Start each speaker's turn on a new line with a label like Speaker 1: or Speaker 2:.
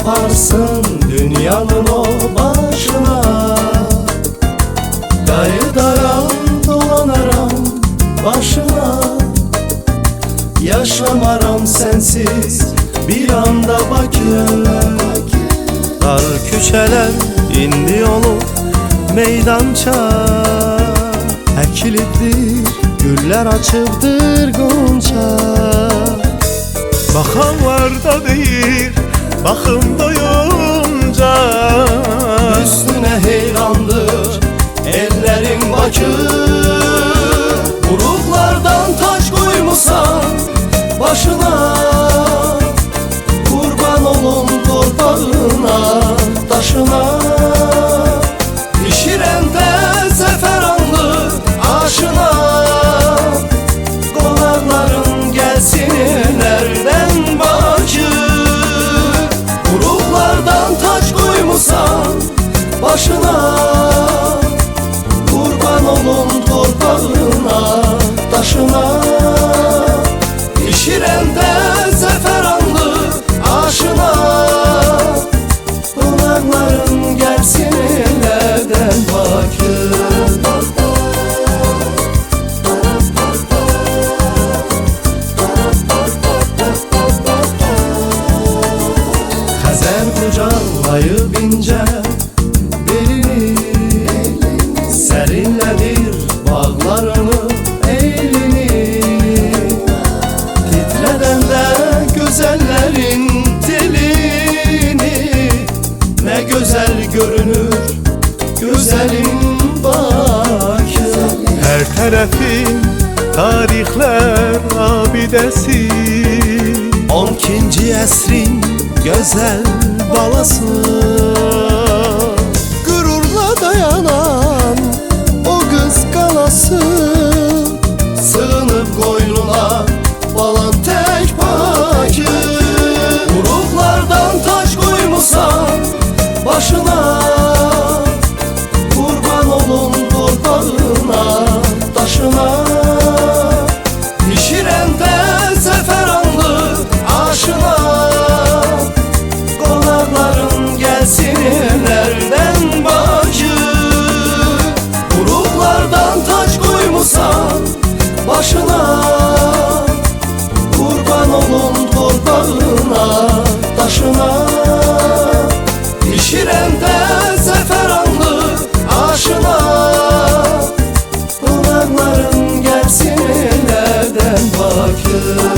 Speaker 1: yaparsın dünyanın o başına. Dayıdaram dolanaram başına, yaşamaram sensiz bir anda Bakı. Dar küçələr indi olub meydança, əkilibdir güller açıbdır qonça.
Speaker 2: Baxanlar da deyir, baxım doyunca,
Speaker 1: üstüne heyrandır ellerin Bakı. Uruklardan taş koymusan başına, kurban olum torpağına, taşına. Pişirende zeferanlı aşına, konakların gelsin nereden Bakı. Uruklardan taş koymusan başına, kurban olum torpağına, taşına. Pişirende zeferanlı aşına, konakların gelsin nereden Bakı. Xəzər qucaqlayıb incə belini, sərinlədir bağlarını, eylini. Titrədəndə gözəllərin telini, nə gözəl görünür gözəlin Bakı.
Speaker 2: hər tərəfin tarixlər abidəsi,
Speaker 1: 12-ci əsrin gözəl balası. Qürurla dayanan o qız qalası, sığınıb qoynuna balan tək Bakı. Uruklardan taş koymusan başına, kurban olum torpağına, taşına. Pişirende zeferanlı aşına, konakların gelsin nereden Bakı. Uruklardan taş koymusan başına, kurban olum torpağına, taşına. Pişirende zeferanlı aşına, konakların gelsin nereden Bakı.